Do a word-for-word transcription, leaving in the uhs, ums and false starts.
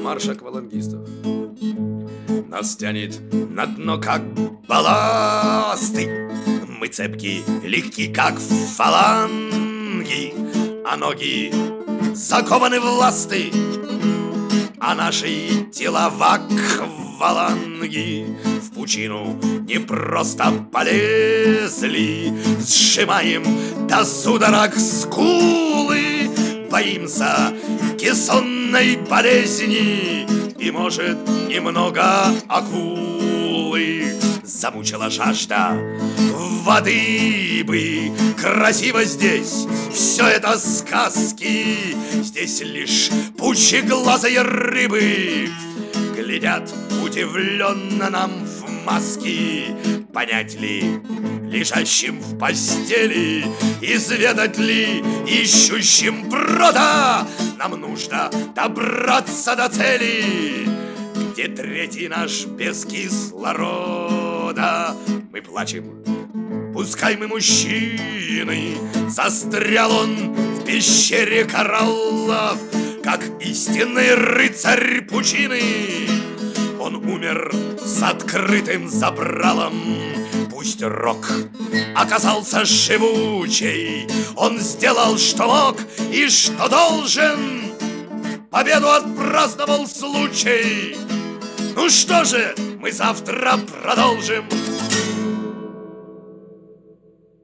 марш аквалангистов. Нас тянет на дно, как балласты. Мы цепки, легки, как фаланги, а ноги закованы в ласты, а наши тела в акваланги в пучину не просто полезли. Сжимаем до судорог скулы, боимся кессонной болезни и, может, немного акулы. Замучила жажда воды бы. Красиво здесь, все это сказки. Здесь лишь пучеглазые рыбы глядят удивленно нам в маски. Понять ли лежащим в постели, изведать ли ищущим брода, нам нужно добраться до цели, где третий наш без кислорода. Мы плачем, пускай мы мужчины, застрял он в пещере кораллов, как истинный рыцарь пучины. Он умер с открытым забралом. Пусть рок оказался живучей, он сделал, что мог и что должен, победу отпраздновал случай. Ну что же, мы завтра продолжим.